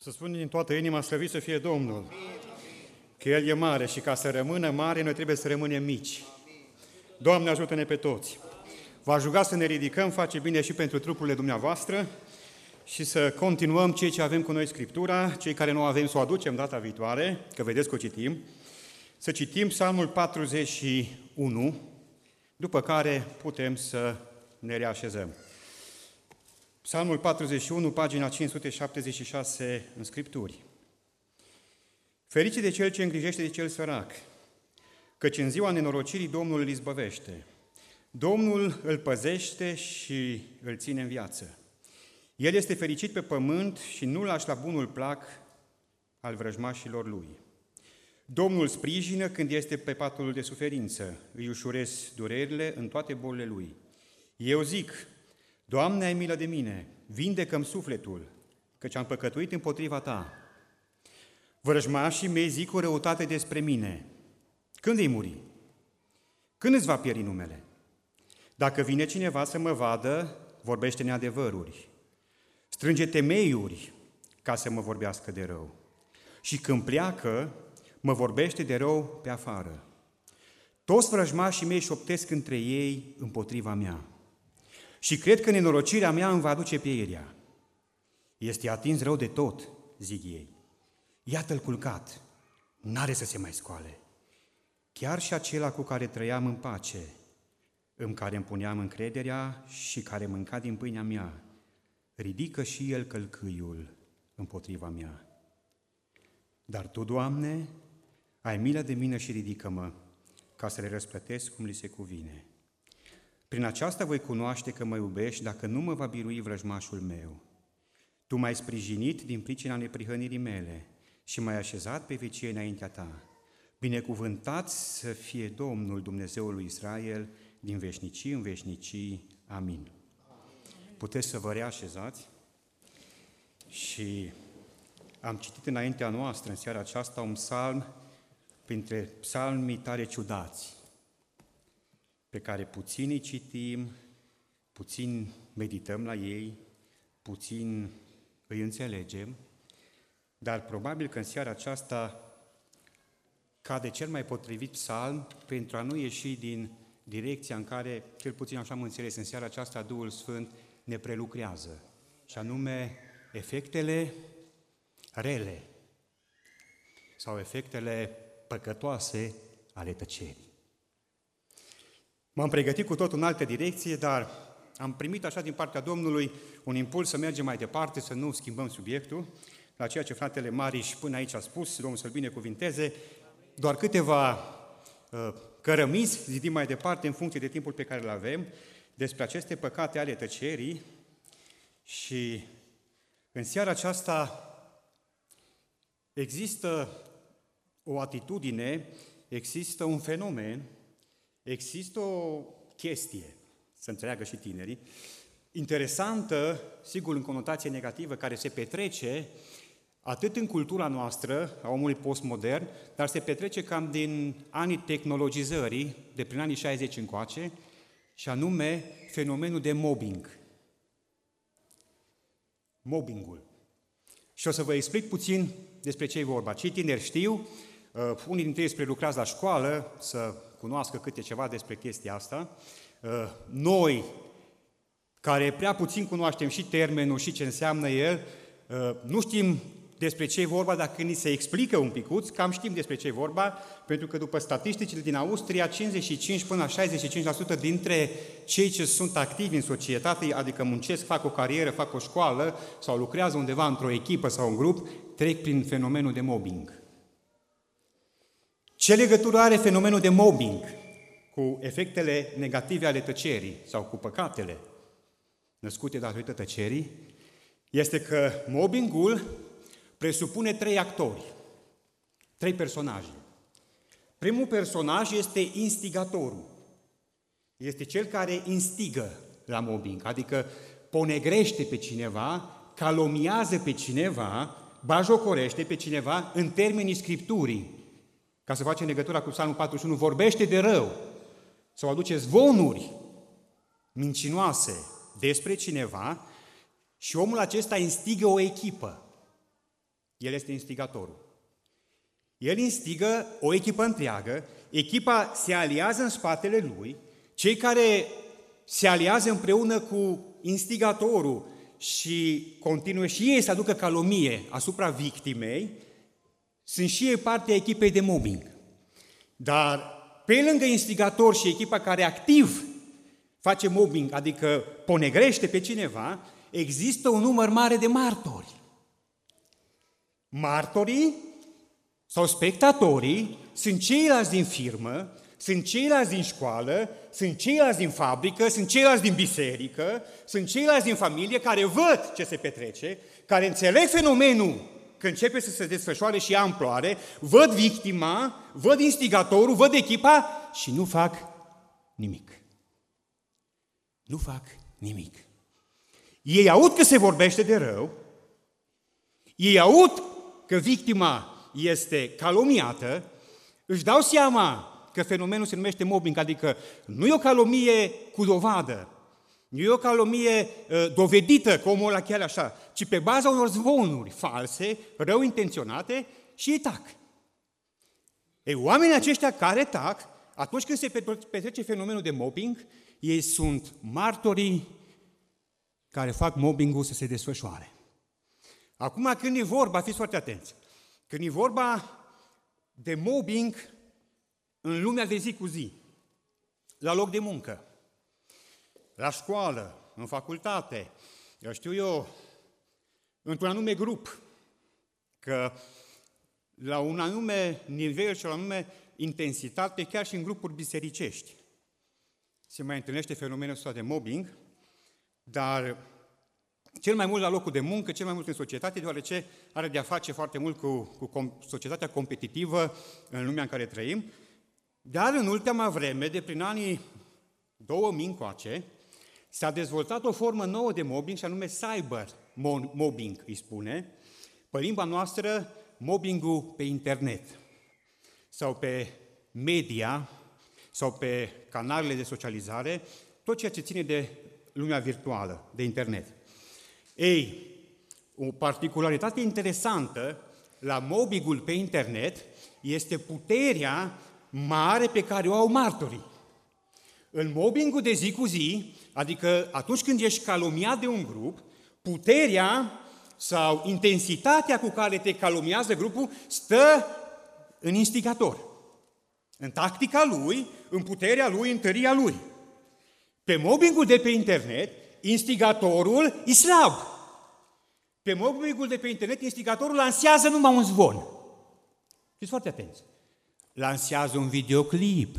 Să spun din toată inima, slăvit să fie Domnul, că El e mare și ca să rămână mare, noi trebuie să rămânem mici. Doamne, ajută-ne pe toți! V-aș ruga să ne ridicăm, face bine și pentru trupurile dumneavoastră și să continuăm ceea ce avem cu noi Scriptura, cei care nu avem să o aducem data viitoare, că vedeți că o citim, să citim Psalmul 41, după care putem să ne reașezăm. Psalmul 41, pagina 576 în Scripturi. Ferice de cel ce îngrijește de cel sărac, căci în ziua nenorocirii Domnul îl izbăvește. Domnul îl păzește și îl ține în viață. El este fericit pe pământ și nu lași la bunul plac al vrăjmașilor lui. Domnul sprijină când este pe patul de suferință, îi ușurez durerile în toate bolile lui. Eu zic, Doamne, ai milă de mine, vindecă-mi sufletul, căci am păcătuit împotriva Ta. Vrăjmașii mei zic o răutate despre mine. Când vei muri? Când îți va pieri numele? Dacă vine cineva să mă vadă, vorbește neadevăruri. Strânge temeiuri ca să mă vorbească de rău. Și când pleacă, mă vorbește de rău pe afară. Toți vrăjmașii mei șoptesc între ei împotriva mea. Și cred că nenorocirea mea îmi va aduce pieirea. Este atins rău de tot, zic ei. Iată-l culcat, n-are să se mai scoale. Chiar și acela cu care trăiam în pace, în care îmi puneam încrederea și care mânca din pâinea mea, ridică și el călcâiul împotriva mea. Dar Tu, Doamne, ai milă de mine și ridică-mă, ca să le răsplătesc cum li se cuvine. Prin aceasta voi cunoaște că mă iubești dacă nu mă va birui vrăjmașul meu. Tu m-ai sprijinit din pricina neprihănirii mele și m-ai așezat pe vecie înaintea Ta. Binecuvântat să fie Domnul Dumnezeul lui Israel din veșnicii în veșnicii. Amin. Puteți să vă reașezați și am citit înaintea noastră în seara aceasta un psalm printre psalmii tare ciudați, pe care puțin îi citim, puțin medităm la ei, puțin îi înțelegem, dar probabil că în seara aceasta cade cel mai potrivit psalm pentru a nu ieși din direcția în care, cel puțin așa am înțeles, în seara aceasta Duhul Sfânt ne prelucrează, și anume efectele rele sau efectele păcătoase ale tăcerii. M-am pregătit cu tot în altă direcție, dar am primit așa din partea Domnului un impuls să mergem mai departe, să nu schimbăm subiectul, la ceea ce fratele Mariș până aici a spus, Domnul să-l binecuvinteze, doar câteva cărămizi zidim mai departe în funcție de timpul pe care îl avem, despre aceste păcate ale tăcerii. Și în seara aceasta există o atitudine, există un fenomen, există o chestie, să înțeleagă și tinerii, interesantă, sigur în conotație negativă, care se petrece atât în cultura noastră, a omului postmodern, dar se petrece cam din anii tehnologizării, de prin anii 60 încoace, și anume fenomenul de mobbing. Mobbingul. Și o să vă explic puțin despre ce e vorba. Cei tineri știu, unii dintre ei prelucrați la școală să cunoască câte ceva despre chestia asta. Noi, care prea puțin cunoaștem și termenul și ce înseamnă el, nu știm despre ce e vorba, dacă ni se explică un picuț, cam știm despre ce e vorba, pentru că după statisticile din Austria, 55 până la 65% dintre cei ce sunt activi în societate, adică muncesc, fac o carieră, fac o școală sau lucrează undeva într-o echipă sau un grup, trec prin fenomenul de mobbing. Ce legătură are fenomenul de mobbing cu efectele negative ale tăcerii sau cu păcatele născute datorită tăcerii? Este că mobbingul presupune 3 actori, 3 personaje. Primul personaj este instigatorul. Este cel care instigă la mobbing, adică ponegrește pe cineva, calomniază pe cineva, bajocorește pe cineva în termenii Scripturii. Ca să facem legătura cu Psalmul 41, vorbește de rău sau aduce zvonuri mincinoase despre cineva și omul acesta instigă o echipă. El este instigatorul. El instigă o echipă întreagă, echipa se aliază în spatele lui, cei care se aliază împreună cu instigatorul și continuă și ei să aducă calomnie asupra victimei, sunt și ei parte a echipei de mobbing. Dar pe lângă instigator și echipa care activ face mobbing, adică ponegrește pe cineva, există un număr mare de martori. Martorii sau spectatorii sunt ceilalți din firmă, sunt ceilalți din școală, sunt ceilalți din fabrică, sunt ceilalți din biserică, sunt ceilalți din familie care văd ce se petrece, care înțeleg fenomenul că începe să se desfășoare și ia amploare, văd victima, văd instigatorul, văd echipa și nu fac nimic. Nu fac nimic. Ei aud că se vorbește de rău, ei aud că victima este calomniată, își dau seama că fenomenul se numește mobbing, adică nu e o calomnie cu dovadă, nu e o calomnie dovedită, că omul ăla chiar așa, ci pe baza unor zvonuri false, rău intenționate și ei tac. Ei, oamenii aceștia care tac, atunci când se petrece fenomenul de mobbing, ei sunt martorii care fac mobbingul să se desfășoare. Acum, când e vorba, fiți foarte atenți, când e vorba de mobbing în lumea de zi cu zi, la loc de muncă, la școală, în facultate, eu știu eu, într-un anume grup, că la un anume nivel și la un anume intensitate, chiar și în grupuri bisericești, se mai întâlnește fenomenul ăsta de mobbing, dar cel mai mult la locul de muncă, cel mai mult în societate, deoarece are de-a face foarte mult cu societatea competitivă în lumea în care trăim, dar în ultima vreme, de prin anii 2000 încoace, s-a dezvoltat o formă nouă de mobbing, și anume cyber mobbing, îi spune, pe limba noastră, mobbingul pe internet, sau pe media, sau pe canalele de socializare, tot ceea ce ține de lumea virtuală, de internet. Ei, o particularitate interesantă la mobbingul pe internet este puterea mare pe care o au martorii. În mobbingul de zi cu zi, adică atunci când ești calomniat de un grup, puterea sau intensitatea cu care te calomniază grupul stă în instigator, în tactica lui, în puterea lui, în tăria lui. Pe mobbingul de pe internet, instigatorul e slab. Pe mobbingul de pe internet, instigatorul lansează numai un zvon. Fiți foarte atenți. Lansează un videoclip.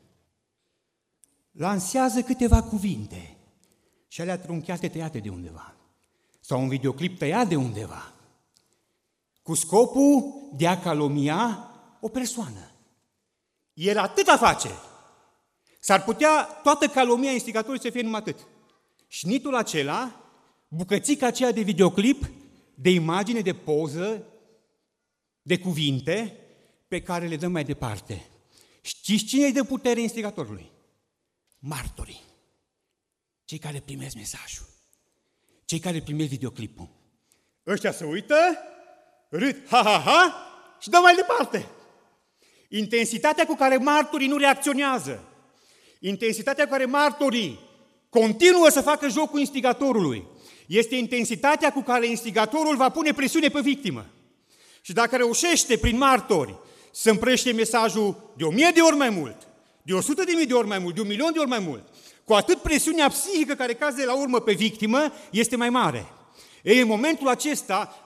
Lansează câteva cuvinte și alea trunchiate, tăiate de undeva. Sau un videoclip tăiat de undeva. Cu scopul de a calomnia o persoană. El atâta face. S-ar putea toată calomnia instigatorului să fie numai atât. Șnitul acela, bucățica aceea de videoclip, de imagine, de poză, de cuvinte pe care le dăm mai departe. Știți cine îi dă putere instigatorului? Martorii. Cei care primesc mesajul. Cei care primesc videoclipul. Ăștia se uită, râd, ha, ha, ha, și dă mai departe. Intensitatea cu care martorii nu reacționează, intensitatea cu care martorii continuă să facă jocul instigatorului, este intensitatea cu care instigatorul va pune presiune pe victimă. Și dacă reușește prin martori să împrăște mesajul de 1000 de ori mai mult, de 100.000 de ori mai mult, de 1.000.000 de ori mai mult, cu atât presiunea psihică care cade la urmă pe victimă este mai mare. Ei, în momentul acesta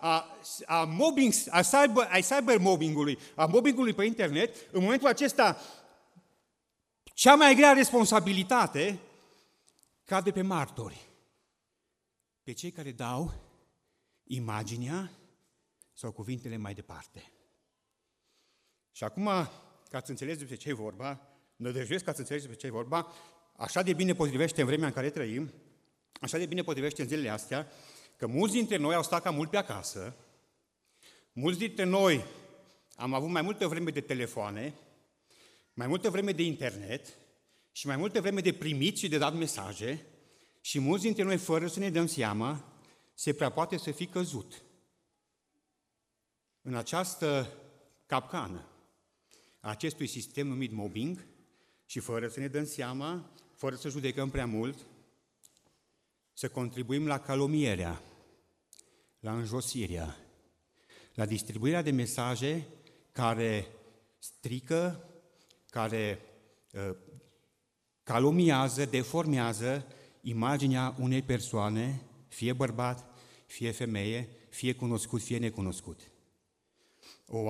a cybermobbingului, a mobbingului pe internet, în momentul acesta cea mai grea responsabilitate cade pe martori, pe cei care dau imaginea sau cuvintele mai departe. Și acum, ca să înțelegeți despre ce e vorba, nădăjduiesc ca să înțelegeți despre ce e vorba, așa de bine potrivește în vremea în care trăim, așa de bine potrivește în zilele astea, că mulți dintre noi au stat cam mult pe acasă, mulți dintre noi am avut mai multă vreme de telefoane, mai multă vreme de internet și mai multă vreme de primit și de dat mesaje și mulți dintre noi, fără să ne dăm seama, se prea poate să fi căzut În această capcană a acestui sistem numit mobbing și fără să ne dăm seama, fără să judecăm prea mult, să contribuim la calomnierea, la înjosirea, la distribuirea de mesaje care strică, care calomniază, deformează imaginea unei persoane, fie bărbat, fie femeie, fie cunoscut, fie necunoscut. O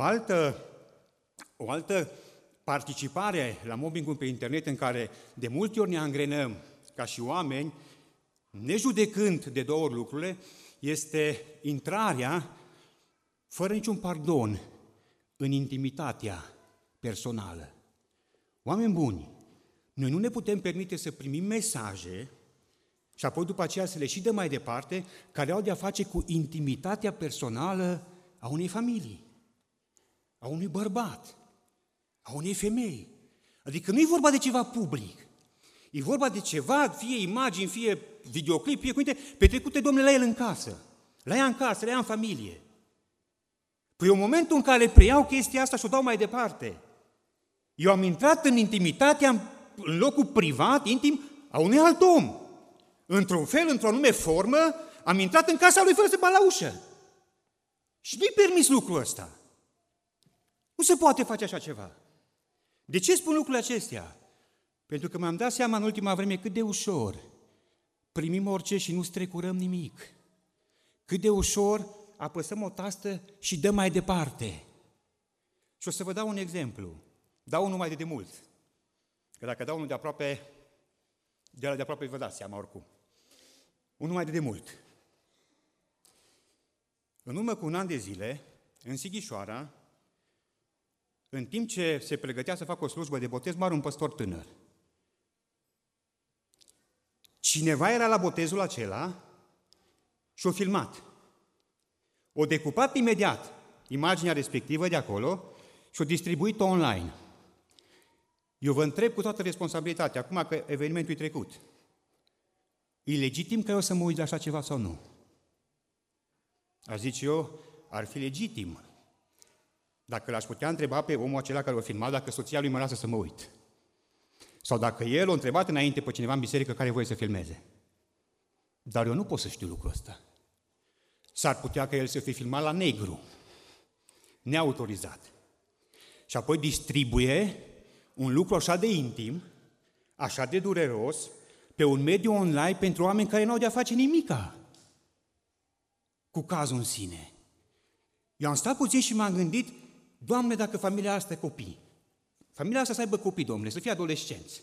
altă participare la mobbing-ul pe internet în care de multe ori ne angrenăm ca și oameni, nejudecând de două ori lucrurile, este intrarea fără niciun pardon în intimitatea personală. Oameni buni, noi nu ne putem permite să primim mesaje și apoi după aceea să le și dăm mai departe, care au de-a face cu intimitatea personală a unei familii, a unui bărbat, a unei femei. Adică nu e vorba de ceva public, e vorba de ceva, fie imagini, fie videoclip, fie cuvinte, petrecute, domnule, la el în casă, la ea în casă, la ea în familie. Păi în momentul în care preiau chestia asta și o dau mai departe, eu am intrat în intimitatea, în locul privat, intim, a unui alt om. Într-un fel, într-o anume formă, am intrat în casa lui fără să bat la ușă. Și nu-i permis lucrul ăsta. Nu se poate face așa ceva. De ce spun lucrurile acestea? Pentru că mi-am dat seama în ultima vreme cât de ușor primim orice și nu strecurăm nimic. Cât de ușor apăsăm o tastă și dăm mai departe. Și o să vă dau un exemplu. Dau unul mai de demult. Că dacă dau unul de aproape vă dați seama oricum. Unul mai de demult. În urmă cu un an de zile, în Sighișoara, în timp ce se pregătea să facă o slujbă de botez, mare un păstor tânăr. Cineva era la botezul acela și o filmat. O decupat imediat imaginea respectivă de acolo și o distribuit online. Eu vă întreb cu toată responsabilitatea, acum că evenimentul e trecut, e legitim că eu să mă uit la așa ceva sau nu? Aș zice eu, ar fi legitim. Dacă l-aș putea întreba pe omul acela care o filmat, dacă soția lui mă lasă să mă uit. Sau dacă el o întrebat înainte pe cineva în biserică care voie să filmeze. Dar eu nu pot să știu lucrul ăsta. S-ar putea ca el să fie filmat la negru, neautorizat. Și apoi distribuie un lucru așa de intim, așa de dureros, pe un mediu online pentru oameni care n-au de-a face nimica cu cazul în sine. Eu am stat puțin și m-am gândit, Doamne, dacă familia asta e copii, familia asta să aibă copii, Domnule, să fie adolescenți.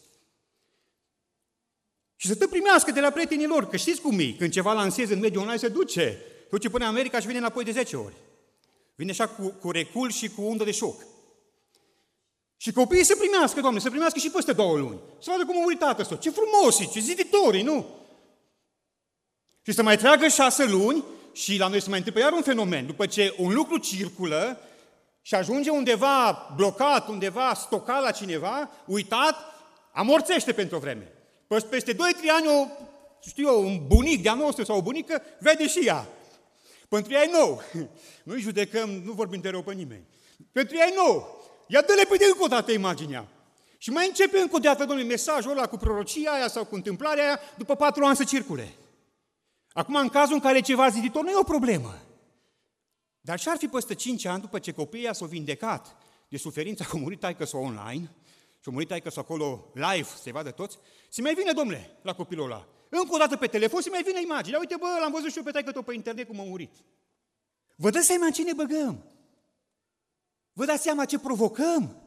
Și să te primească de la prietenii lor, că știți cum e, când ceva lansezi în mediul online se duce până în America și vine înapoi de 10 ori. Vine așa cu recul și cu undă de șoc. Și copiii să primească, Doamne, să primească și peste 2 luni. Să vadă cum a murit tatăl său. Ce frumos e, ce ziditori, nu? Și să mai treagă 6 luni și la noi se mai întâmplă iar un fenomen. După ce un lucru circulă și ajunge undeva blocat, undeva stocat la cineva, uitat, amorțește pentru o vreme. Peste 2-3 ani, un bunic de-a nostru sau o bunică vede și ea. Pentru ea e nou. Nu-i judecăm, nu vorbim de rău pe nimeni. Pentru ea e nou. Ia dă-le pe de încă o dată imaginea. Și mai începe încă o dată, domnule, mesajul ăla cu prorocia aia sau cu întâmplarea aia, după 4 ani să circule. Acum, în cazul în care e ceva ziditor, nu e o problemă. Dar ce-ar fi peste 5 ani, după ce copiii s-au vindecat de suferința că a murit taică-s online, și a murit taică-s acolo live, să-i vadă toți, se mai vine, domnule, la copilul ăla. Încă o dată pe telefon se mai vine imaginea. Uite, bă, l-am văzut și eu pe taică-tău pe internet cum a murit. Vă dați seama în ce ne băgăm? Vă dați seama ce provocăm?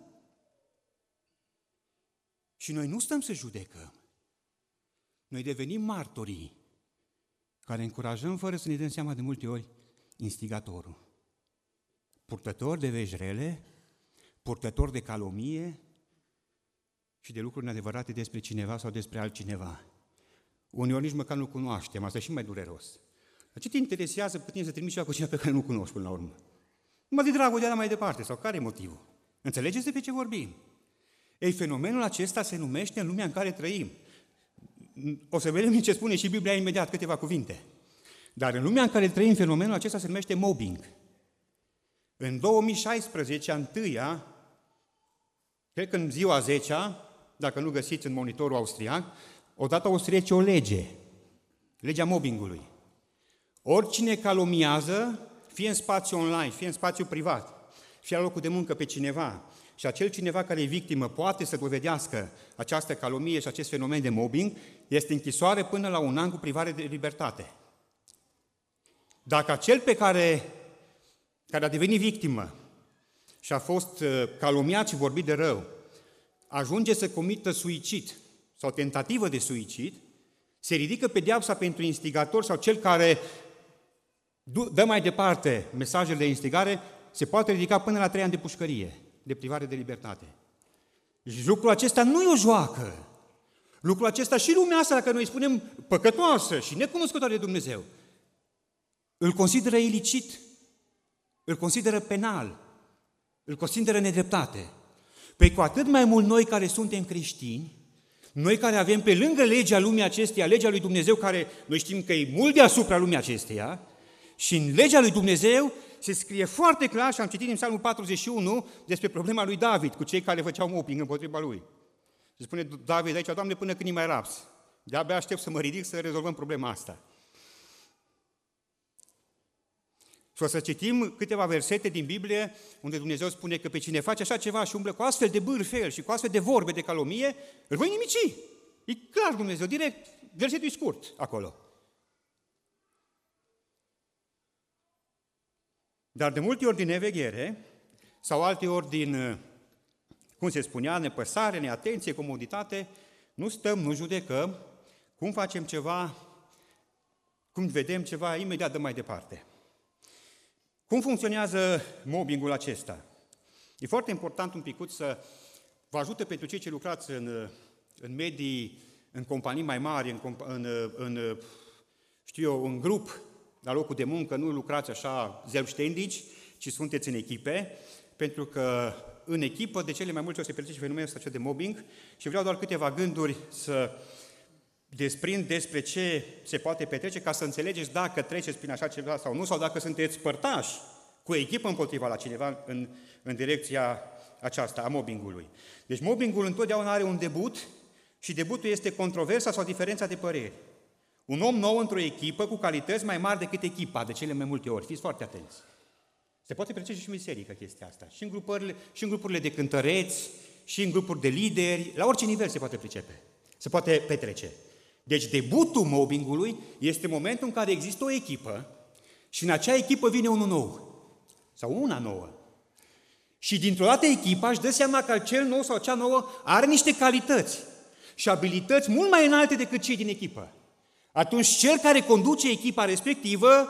Și noi nu stăm să judecăm. Noi devenim martorii care încurajăm, fără să ne dăm seama de multe ori, instigatorul. Purtător de vești rele, purtător de calomnie și de lucruri neadevărate despre cineva sau despre altcineva. Uneori nici măcar nu cunoaștem, asta e și mai dureros. Dar ce te interesează pe tine să trimiți ceva cu cineva pe care nu cunoști până la urmă? Numai de dragul de ala mai departe, sau care e motivul? Înțelegeți de ce vorbim? Ei, fenomenul acesta se numește în lumea în care trăim. O să vedem ce spune și Biblia imediat, câteva cuvinte. Dar în lumea în care trăim, fenomenul acesta se numește mobbing. În 2016, a întâia, cred că în ziua 10-a, dacă nu găsiți în monitorul austriac, o dat austrieci o lege, legea mobbingului. Oricine calomniază, fie în spațiu online, fie în spațiu privat, fie la locul de muncă pe cineva, și acel cineva care e victimă poate să dovedească această calomnie și acest fenomen de mobbing, este închisoare până la 1 an cu privare de libertate. Dacă acel care a devenit victimă și a fost calomniat și vorbit de rău, ajunge să comită suicid sau tentativă de suicid, se ridică pedeapsa pentru instigator sau cel care dă mai departe mesajele de instigare, se poate ridica până la 3 ani de pușcărie, de privare de libertate. Și lucrul acesta nu e o joacă. Lucrul acesta și lumea asta, dacă noi îi spunem păcătoasă și necunoscătoare de Dumnezeu, îl consideră ilicit, îl consideră penal, îl consideră nedreptate. Păi cu atât mai mult noi care suntem creștini, noi care avem pe lângă legea lumii acesteia, legea lui Dumnezeu, care noi știm că e mult deasupra lumii acesteia, și în legea lui Dumnezeu se scrie foarte clar, și am citit în Psalmul 41 despre problema lui David cu cei care făceau mobbing împotriva lui. Și spune David aici: Doamne, până când îi mai raps? De-abia aștept să mă ridic să rezolvăm problema asta. Și o să citim câteva versete din Biblie unde Dumnezeu spune că pe cine face așa ceva și umblă cu astfel de bârfel și cu astfel de vorbe de calomnie, îl voi nimici. E clar Dumnezeu, direct, versetul e scurt acolo. Dar de multe ori din neveghere sau alte ori din, cum se spunea, nepăsare, neatenție, comoditate, nu stăm, nu judecăm, cum facem ceva, cum vedem ceva, imediat dăm mai departe. Cum funcționează mobbingul acesta? E foarte important un picuț să vă ajute pentru cei ce lucrați în medii, în companii mai mari, în grup, la locul de muncă, nu lucrați așa selbstständig, ci sunteți în echipe, pentru că în echipă de cele mai multe ori se petrece fenomenul ăsta de mobbing și vreau doar câteva gânduri să desprind despre ce se poate petrece ca să înțelegeți dacă treceți prin așa ceva sau nu, sau dacă sunteți părtași cu o echipă împotriva la cineva în direcția aceasta a mobbingului. Deci mobbingul întotdeauna are un debut și debutul este controversa sau diferența de păreri. Un om nou într-o echipă cu calități mai mari decât echipa, de cele mai multe ori. Fiți foarte atenți. Se poate petrece și în biserică chestia asta. Și în grupurile de cântăreți, și în grupuri de lideri, la orice nivel se poate pricepe. Se poate petrece. Deci debutul mobbingului este momentul în care există o echipă și în acea echipă vine unul nou sau una nouă. Și dintr-o dată echipa își dă seama că cel nou sau cea nouă are niște calități și abilități mult mai înalte decât cei din echipă. Atunci cel care conduce echipa respectivă,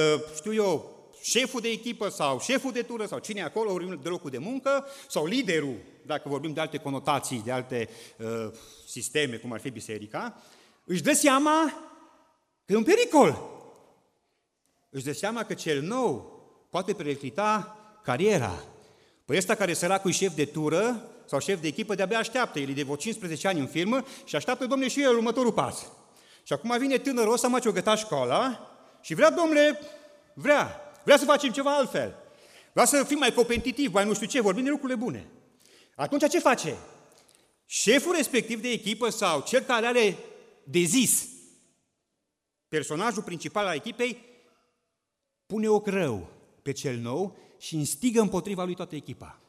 șeful de echipă sau șeful de tură sau cine e acolo, de locul de muncă, sau liderul, dacă vorbim de alte conotații, de alte sisteme, cum ar fi biserica, își dă seama că e un pericol. Își dă seama că cel nou poate periclita cariera. Păi ăsta care săracul e șef de tură sau șef de echipă, de-abia așteaptă. El e de vreo 15 ani în firmă și așteaptă, domnule, și el următorul pas. Și acum vine tânărul ăsta, mă, ce-o gătat școala și vrea, domnule, vrea să facem ceva altfel. Vrea să fim mai competitiv, mai nu știu ce, vorbim de lucrurile bune. Atunci ce face? Șeful respectiv de echipă sau cel care are de zis, personajul principal al echipei, pune ochi rău pe cel nou și instigă împotriva lui toată echipa.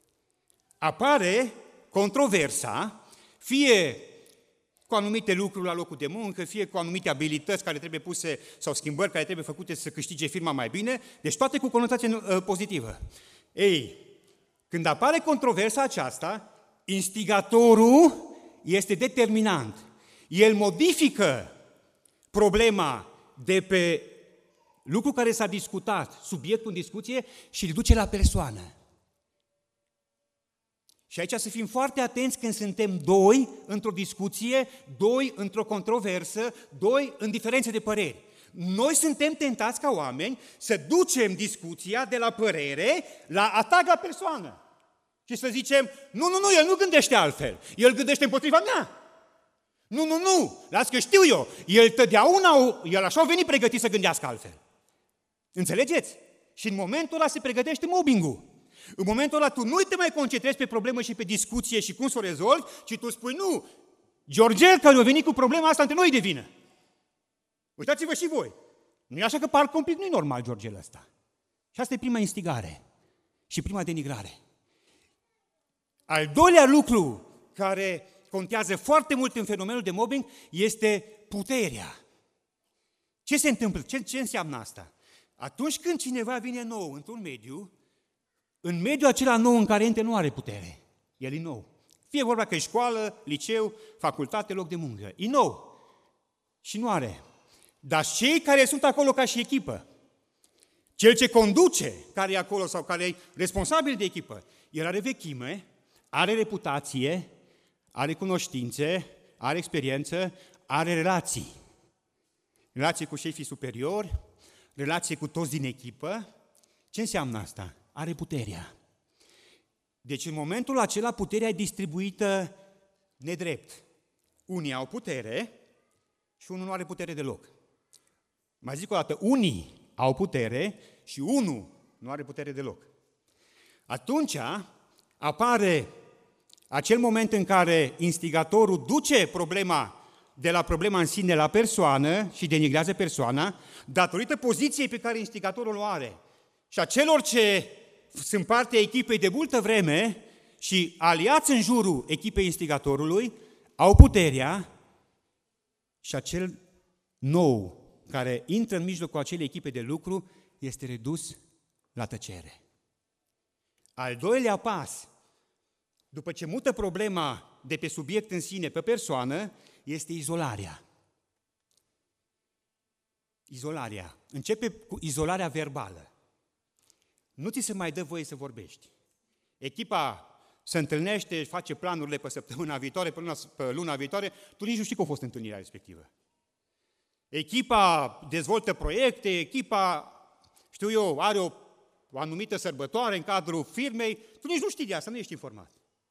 Apare controversa, fie cu anumite lucruri la locul de muncă, fie cu anumite abilități care trebuie puse sau schimbări care trebuie făcute să câștige firma mai bine, deci toate cu conotație pozitivă. Ei, când apare controversa aceasta, instigatorul este determinant. El modifică problema de pe lucru care s-a discutat, subiectul în discuție, și îl duce la persoană. Și aici să fim foarte atenți când suntem doi într-o discuție, doi într-o controversă, doi în diferențe de păreri. Noi suntem tentați ca oameni să ducem discuția de la părere la atac la persoană. Și să zicem, nu, el nu gândește altfel, el gândește împotriva mea. Nu, las că știu eu, el așa a venit pregătit să gândească altfel. Înțelegeți? Și în momentul ăla se pregătește mobbing-ul. În momentul ăla tu nu te mai concentrezi pe problemă și pe discuție și cum să o rezolvi, ci tu spui, nu, Georgel care a venit cu problema asta între noi de vină. Uitați-vă și voi. Nu e așa că parcă un pic nu e normal Georgel ăsta. Și asta e prima instigare și prima denigrare. Al doilea lucru care contează foarte mult în fenomenul de mobbing este puterea. Ce se întâmplă? Ce înseamnă asta? Atunci când cineva vine nou într-un mediu, în mediul acela nou în care intră nu are putere. El e nou. Fie vorba că e școală, liceu, facultate, loc de muncă. E nou. Și nu are. Dar cei care sunt acolo ca și echipă, cel ce conduce care e acolo sau care e responsabil de echipă, el are vechime, are reputație, are cunoștințe, are experiență, are relații. Relații cu șefii superiori, relație cu toți din echipă. Ce înseamnă asta? Are puterea. Deci în momentul acela puterea e distribuită nedrept. Unii au putere și unul nu are putere deloc. Mai zic o dată, unii au putere și unul nu are putere deloc. Atunci apare acel moment în care instigatorul duce problema de la problema în sine la persoană și denigrează persoana, datorită poziției pe care instigatorul o are. Și a celor ce sunt partea echipei de multă vreme și aliați în jurul echipei instigatorului, au puterea și acel nou care intră în mijlocul acelei echipe de lucru este redus la tăcere. Al doilea pas, după ce mută problema de pe subiect în sine pe persoană, este izolarea. Izolarea. Începe cu izolarea verbală. Nu ți se mai dă voie să vorbești. Echipa se întâlnește, face planurile pe săptămâna viitoare, pe luna viitoare, tu nici nu știi că a fost întâlnirea respectivă. Echipa dezvoltă proiecte, echipa, știu eu, are o anumită sărbătoare în cadrul firmei, tu nici nu știi de asta, nu ești informat.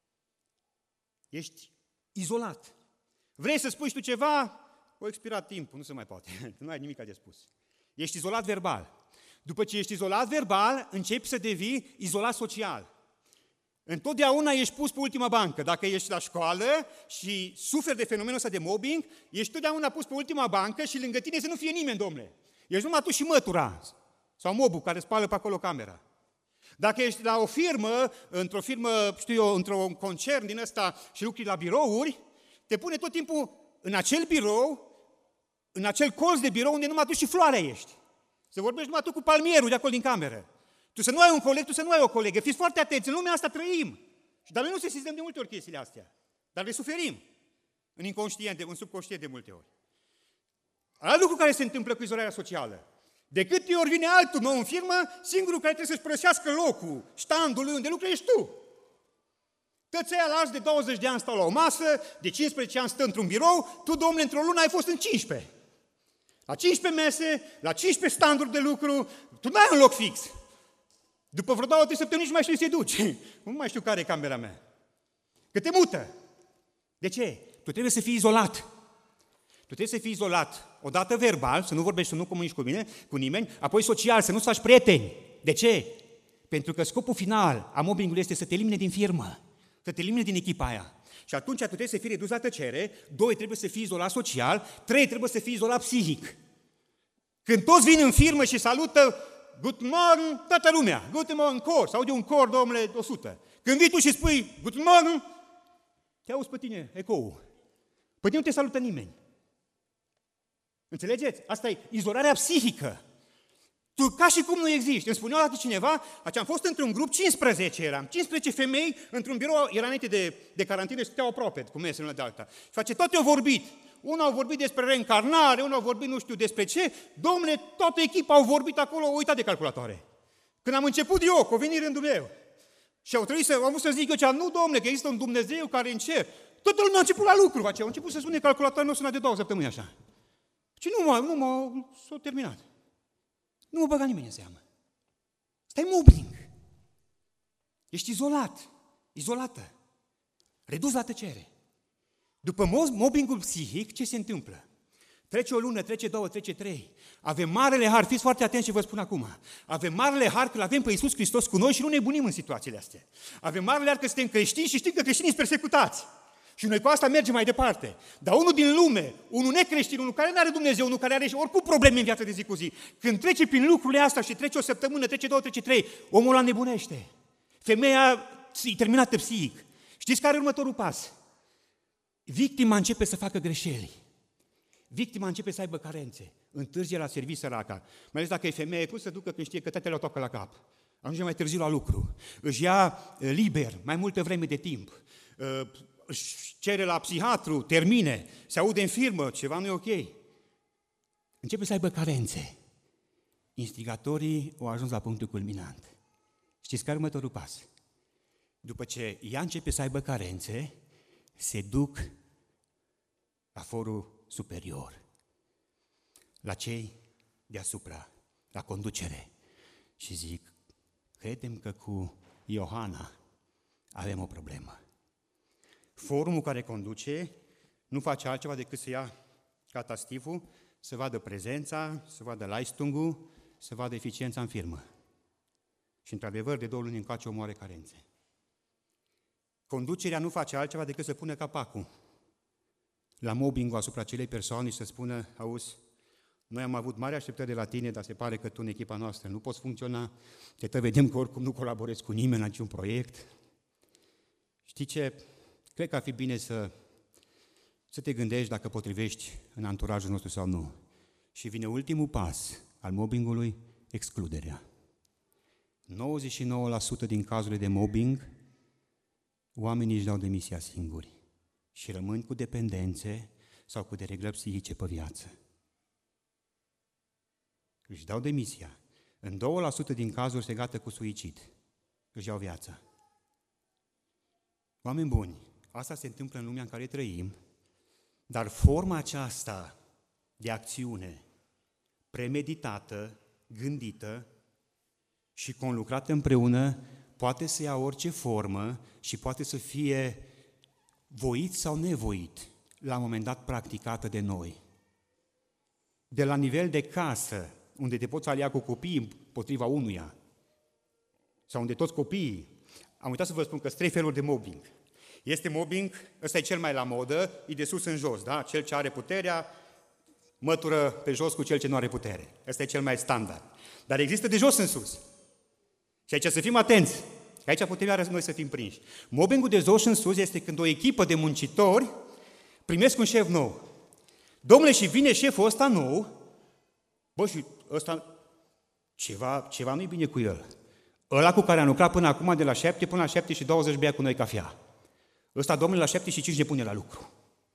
Ești izolat. Vrei să spui tu ceva, a expirat timpul, nu se mai poate, nu ai nimic de spus. Ești izolat verbal. După ce ești izolat verbal, începi să devii izolat social. Întotdeauna ești pus pe ultima bancă. Dacă ești la școală și suferi de fenomenul ăsta de mobbing, ești totdeauna pus pe ultima bancă și lângă tine să nu fie nimeni, domnule. Ești numai tu și mătura sau mobul care spală pe acolo camera. Dacă ești la o firmă, într-o firmă, știu eu, într-un concern din ăsta și lucri la birouri, te pune tot timpul în acel birou, în acel colț de birou unde numai tu și floarea ești. Să vorbești numai tu cu palmierul de acolo din cameră. Tu să nu ai un coleg, tu să nu ai o colegă. Fiți foarte atenți, în lumea asta trăim. Dar noi nu sesizăm de multe ori chestiile astea. Dar le suferim în inconștient, în subconștient de multe ori. Alt lucru care se întâmplă cu izolarea socială. De câte ori vine altul nou în firmă, singurul care trebuie să-și părăsească locul, standul lui unde lucră, ești tu. Toți aia lași de 20 de ani stau la o masă, de 15 ani stă într-un birou, tu, domnule, într-o lună ai fost în 15. La 15 mese, la 15 standuri de lucru, tu nu ai un loc fix. După vreo 2-3 săptămâni nici mai știu să-i duci. Nu mai știu care e camera mea. Că te mută. De ce? Tu trebuie să fii izolat. Tu trebuie să fii izolat, odată verbal, să nu vorbești, să nu comunici cu nimeni, apoi social, să nu-ți faci prieteni. De ce? Pentru că scopul final a mobbingului este să te elimine din firmă, să te elimine din echipa aia. Și atunci tu trebuie să fii redus la tăcere, 2, trebuie să fii izolat social, 3, trebuie să fii izolat psihic. Când toți vin în firmă și salută, Guten Morgen, toată lumea, Guten Morgen, cor, se aude un cor, domnule, 100. Când vii tu și spui Guten Morgen, te auzi pe tine ecou. Pe tine nu te salută nimeni. Înțelegeți? Asta e izolarea psihică. Tu ca și cum nu existi. Îmi spunea odată cineva, am fost într-un grup, 15 eram, 15 femei, într-un birou, era înainte de carantină și stăteau aproape, cu mesele una de alta. Și face, toate au vorbit. Unul au vorbit despre reîncarnare, unul au vorbit nu știu despre ce. Dom'le, toată echipa au vorbit acolo, au uitat de calculatoare. Când am început eu, că a venit rândul meu. Și au avut să zic eu, nu, dom'le, că există un Dumnezeu care în cer. Toată lumea a început la lucru, au început să sune calculatoare, nu suna de 2 săptămâni așa. Și s-a terminat. Nu mă băga nimeni în seamă. Stai mobbing. Ești izolat, izolată, redus la tăcere. După mobbingul psihic, ce se întâmplă? Trece o lună, trece două, trece trei. Avem marele har, fiți foarte atenți ce vă spun acum. Avem marele har că l-avem pe Iisus Hristos cu noi și nu ne bunim în situațiile astea. Avem marele har că suntem creștini și știm că creștinii sunt persecutați. Și noi cu asta mergem mai departe. Dar unul din lume, unul necreștin, unul care nu are Dumnezeu, unul care are oricum probleme în viața de zi cu zi, când trece prin lucrurile astea și trece o săptămână, trece două, trece trei, omul ăla nebunește. Femeia e terminată psihic. Știți care e următorul pas? Victima începe să facă greșeli. Victima începe să aibă carențe. Întârzie la serviciu săraca. Mai ales dacă e femeie, cum să ducă când știe că tatăl o toacă la cap? Ajunge mai târziu la lucru. Își ia liber mai multă vreme de timp. Își cere la psihiatru, termine, se aude în firmă, ceva nu e ok. Începe să aibă carențe. Instigatorii au ajuns la punctul culminant. Știți care e următorul pas? După ce ea începe să aibă carențe, se duc la forul superior, la cei deasupra, la conducere și zic, credem că cu Iohana avem o problemă. Forumul care conduce nu face altceva decât să ia catastiful, să vadă prezența, să vadă leistungul, să vadă eficiența în firmă. Și într-adevăr, de 2 luni încoace omul are carențe. Conducerea nu face altceva decât să pună capacul la mobbing-ul asupra acelei persoane și să spună, auzi, noi am avut mari așteptări de la tine, dar se pare că tu în echipa noastră nu poți funcționa, te vedem că oricum nu colaborezi cu nimeni la niciun proiect. Știi ce? Cred că ar fi bine să te gândești dacă potrivești în anturajul nostru sau nu. Și vine ultimul pas al mobbingului, excluderea. 99% din cazurile de mobbing, oamenii își dau demisia singuri și rămân cu dependențe sau cu dereglări psihice pe viață. Își dau demisia. În 2% din cazuri se gata cu suicid. Își iau viața. Oameni buni, asta se întâmplă în lumea în care trăim, dar forma aceasta de acțiune premeditată, gândită și conlucrată împreună poate să ia orice formă și poate să fie voit sau nevoit, la un moment dat practicată de noi. De la nivel de casă, unde te poți alia cu copiii împotriva unuia, sau unde toți copiii, am uitat să vă spun că sunt 3 feluri de mobbing. Este mobbing, ăsta e cel mai la modă, e de sus în jos, da? Cel ce are puterea mătură pe jos cu cel ce nu are putere. Ăsta e cel mai standard. Dar există de jos în sus. Și aici să fim atenți, că aici putem iarăși noi să fim prinși. Mobbingul de jos în sus este când o echipă de muncitori primesc un șef nou. Domnule, și vine șeful ăsta nou, bă, și ăsta, ceva nu-i bine cu el. Ăla cu care am lucrat până acum, de la 7 până la 7:20 bea cu noi cafea. Ăsta, domnule, la 7:05 ne pune la lucru.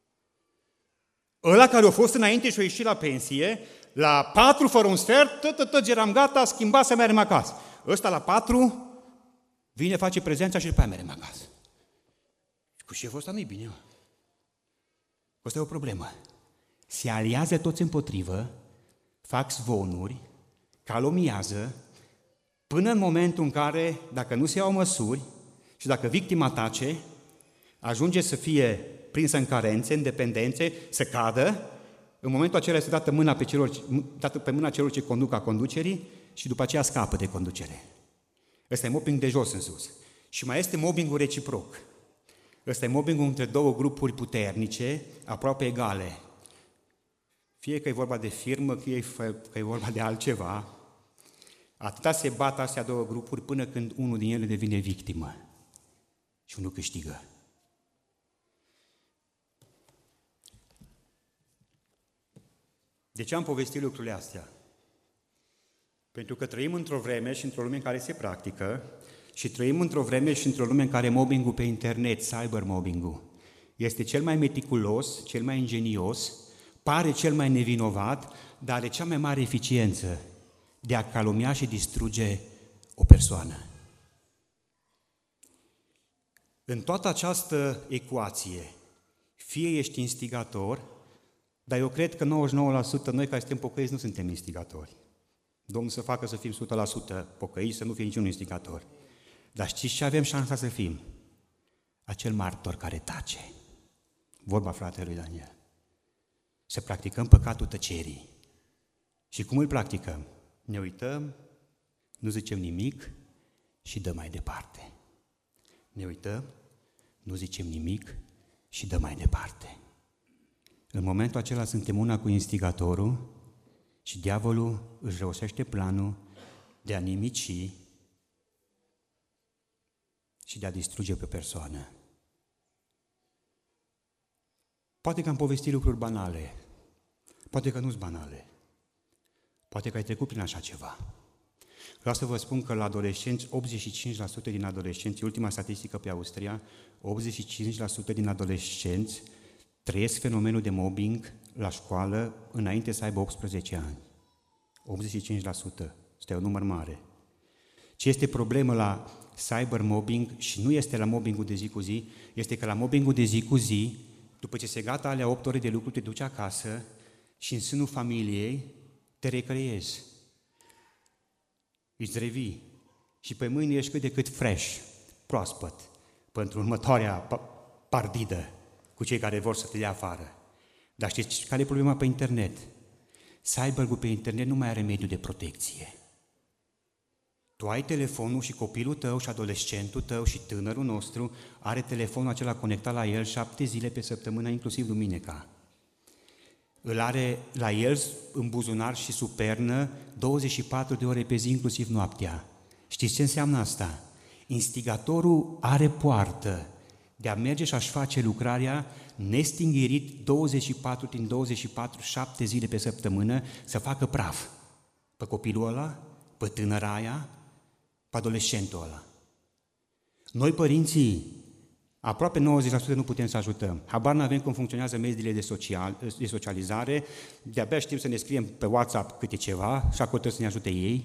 Ăla care a fost înainte și a ieșit la pensie, la 4 fără un sfert, eram gata, schimba să mergem acasă. Ăsta la 4 vine, face prezența și după aia mergem acasă. Și cu șeful ăsta nu-i bine, mă. Asta e o problemă. Se aliază toți împotrivă, fac zvonuri, calomniază, până în momentul în care, dacă nu se iau măsuri și dacă victima tace, ajunge să fie prinsă în carențe, în dependențe, să cadă, în momentul acela este dată pe mâna celor ce conduc a conducerii și după aceea scapă de conducere. Ăsta e mobbing de jos în sus. Și mai este mobbingul reciproc. Ăsta e mobbingul între 2 grupuri puternice, aproape egale. Fie că e vorba de firmă, fie că e vorba de altceva, atâta se bat astea 2 grupuri până când unul din ele devine victimă și unul câștigă. De ce am povestit lucrurile astea? Pentru că trăim într-o vreme și într-o lume în care se practică și trăim într-o vreme și într-o lume în care mobbingul pe internet, cybermobbingul, este cel mai meticulos, cel mai ingenios, pare cel mai nevinovat, dar are cea mai mare eficiență de a calomnia și distruge o persoană. În toată această ecuație, fie ești instigator, dar eu cred că 99% noi care suntem pocăiți nu suntem instigatori. Domnul să facă să fim 100% pocăiți, să nu fie niciun instigator. Dar știți ce avem șansa să fim? Acel martor care tace. Vorba fratelui Daniel. să practicăm păcatul tăcerii. Și cum îl practicăm? Ne uităm, nu zicem nimic și dăm mai departe. Ne uităm, nu zicem nimic și dăm mai departe. În momentul acela suntem una cu instigatorul și diavolul își reușește planul de a nimici și de a distruge pe persoană. Poate că am povestit lucruri banale, poate că nu sunt banale, poate că ai trecut prin așa ceva. Vreau să vă spun că la adolescenți, 85% din adolescenți, ultima statistică pe Austria, 85% din adolescenți trăiesc fenomenul de mobbing la școală înainte să aibă 18 ani. 85%. Este un număr mare. Ce este problemă la cybermobbing și nu este la mobbingul de zi cu zi, este că la mobbingul de zi cu zi, după ce se gata alea 8 ore de lucru, te duci acasă și în sânul familiei te recreezi. Îți revii și pe mâine ești cât de cât fresh, proaspăt, pentru următoarea partidă cu cei care vor să te dea afară. Dar știți care e problema pe internet? Cyberul pe internet nu mai are mediu de protecție. Tu ai telefonul și copilul tău și adolescentul tău și tânărul nostru are telefonul acela conectat la el 7 zile pe săptămână, inclusiv duminica. Îl are la el în buzunar și sub pernă 24 de ore pe zi, inclusiv noaptea. Știți ce înseamnă asta? Instigatorul are poartă de a merge și a-și face lucrarea nestingerit 24 din 24, 7 zile pe săptămână, să facă praf pe copilul ăla, pe tânăra aia, pe adolescentul ăla. Noi, părinții, aproape 90% nu putem să ajutăm. Habar n-avem cum funcționează mediile de socializare, de-abia știm să ne scriem pe WhatsApp câte ceva și acolo trebuie să ne ajute ei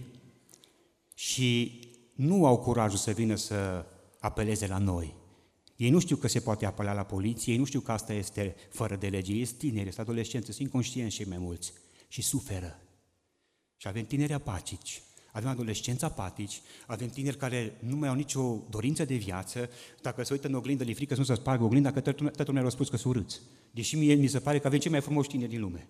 și nu au curajul să vină să apeleze la noi. Ei nu știu că se poate apela la poliție, ei nu știu că asta este fără de lege, ei sunt tineri, sunt adolescenți, sunt inconștienți cei mai mulți și suferă. Și avem tineri apatici, avem adolescenți apatici, avem tineri care nu mai au nicio dorință de viață, dacă se uită în oglindă, le frică să nu se spargă oglinda, că toată lumea a spus că sunt urâți. Deși mie mi se pare că avem cei mai frumoși tineri din lume.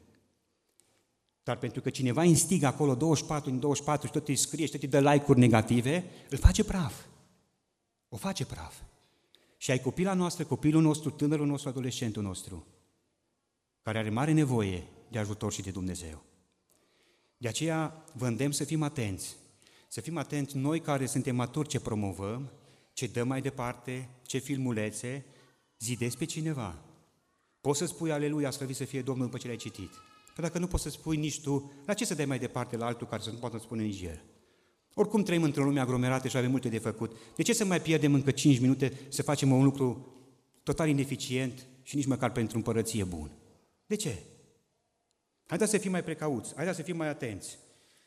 Dar pentru că cineva instigă acolo 24 din 24 și tot îi scrie și tot îi dă like-uri negative, îl face praf. O face praf. Și ai copila noastră, copilul nostru, tânărul nostru, adolescentul nostru, care are mare nevoie de ajutor și de Dumnezeu. De aceea vă îndemn să fim atenți noi care suntem maturi ce promovăm, ce dăm mai departe, ce filmulețe, zidesc pe cineva. Poți să spui aleluia, slăvit să fie Domnul după ce l-ai citit. Că dacă nu poți să spui nici tu, la ce să dai mai departe la altul care să nu poată spune nici el? Oricum trăim într-o lume aglomerată și avem multe de făcut. De ce să mai pierdem încă 5 minute să facem un lucru total ineficient și nici măcar pentru împărăție bun? De ce? Haideți să fim mai precauți, haideți să fim mai atenți.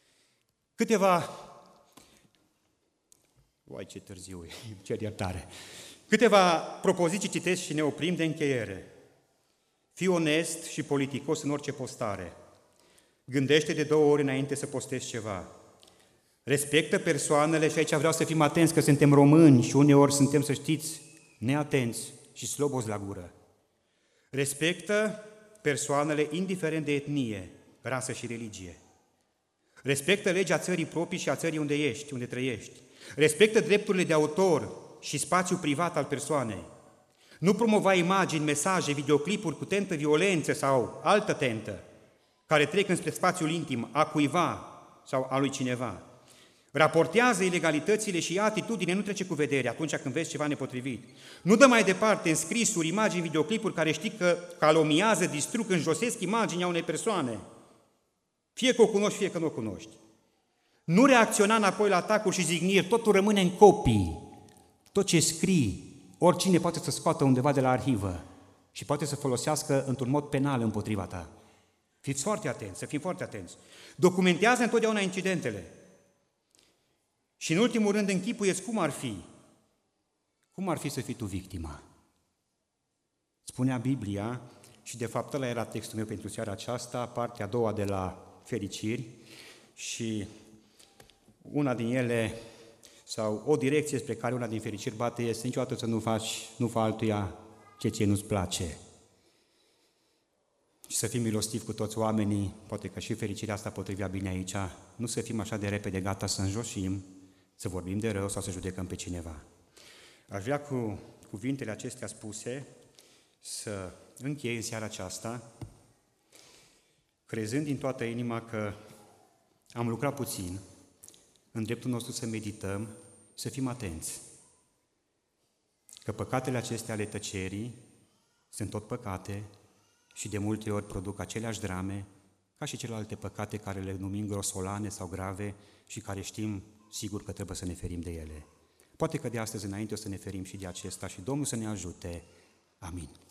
Ce târziu e, cer iertare. Câteva propoziții citesc și ne oprim de încheiere. Fii onest și politicos în orice postare. Gândește de 2 ori înainte să postezi ceva. Respectă persoanele și aici vreau să fim atenți că suntem români și uneori suntem, să știți, neatenți și slobozi la gură. Respectă persoanele indiferent de etnie, rasă și religie. Respectă legea țării proprii și a țării unde ești, unde trăiești. Respectă drepturile de autor și spațiul privat al persoanei. Nu promova imagini, mesaje, videoclipuri cu tentă violență sau altă tentă, care trec înspre spațiul intim a cuiva sau a lui cineva. Raportează ilegalitățile și ia atitudine, nu trece cu vedere atunci când vezi ceva nepotrivit. Nu dă mai departe în scrisuri, imagini, videoclipuri care știi că calomniază, distrug, înjosesc imaginea unei persoane. Fie că o cunoști, fie că nu o cunoști. Nu reacționa înapoi la atacuri și jigniri, totul rămâne în copii. Tot ce scrii, oricine poate să scoată undeva de la arhivă și poate să folosească într-un mod penal împotriva ta. Fiți foarte atenți, să fim foarte atenți. Documentează întotdeauna incidentele. Și în ultimul rând închipuieți cum ar fi să fii tu victima. Spunea Biblia, și de fapt ăla era textul meu pentru seara aceasta, partea a doua de la fericiri, și una din ele, sau o direcție spre care una din fericiri bate, este niciodată să nu faci altuia ce ție nu-ți place. Și să fim milostivi cu toți oamenii, poate că și fericirea asta potrivea bine aici, nu să fim așa de repede gata să înjoșim, să vorbim de rău sau să judecăm pe cineva. Aș vrea cu cuvintele acestea spuse să închei în seara aceasta, crezând din toată inima că am lucrat puțin în dreptul nostru să medităm, să fim atenți. Că păcatele acestea ale tăcerii sunt tot păcate și de multe ori produc aceleași drame ca și celelalte păcate care le numim grosolane sau grave și care știm sigur că trebuie să ne ferim de ele. Poate că de astăzi înainte o să ne ferim și de acesta și Domnul să ne ajute. Amin.